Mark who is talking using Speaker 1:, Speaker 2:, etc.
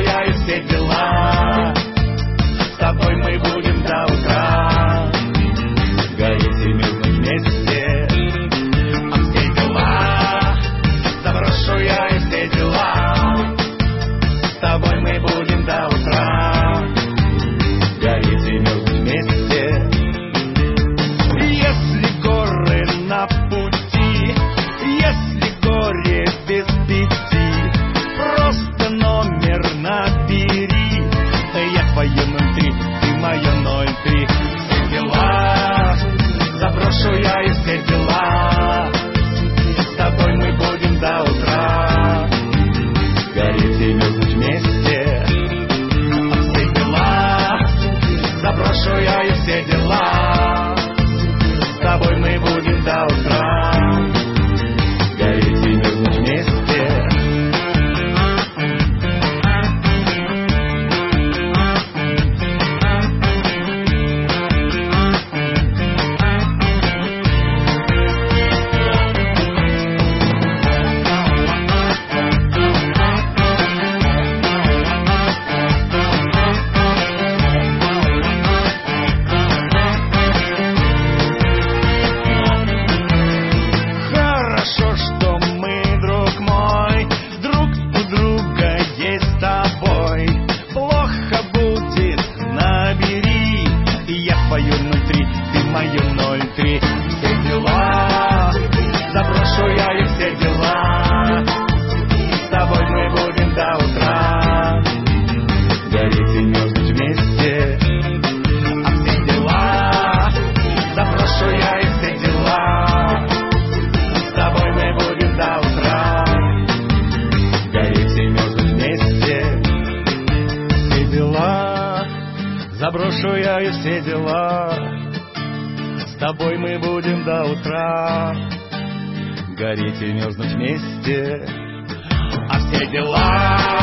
Speaker 1: я и все дела. С тобой мы будем до утра гореть и мерзнуть вместе. А все дела заброшу я и все дела. С тобой мы будем до утра гореть и мерзнуть вместе. Если горы на пути, если горе без пяти, просто номер набери. Я твое 03, ты мое 03. Все дела заброшу я и все дела. С тобой мы будем до утра гореть и мерзнуть вместе. Все дела заброшу я и все дела. С тобой мы будем до утра гореть и мерзнуть вместе. Хорошо, что мы, друг мой, друг у друга есть с тобой. Плохо будет, набери. Я твою 03, ты мою 03. Все дела заброшу я и все дела. С тобой мы будем до утра гореть и мерзнуть вместе. А все дела заброшу я и все дела. С тобой мы будем до утра гореть и мерзнуть вместе. Все дела заброшу я и все дела. С тобой мы будем до утра гореть и мерзнуть вместе. А все дела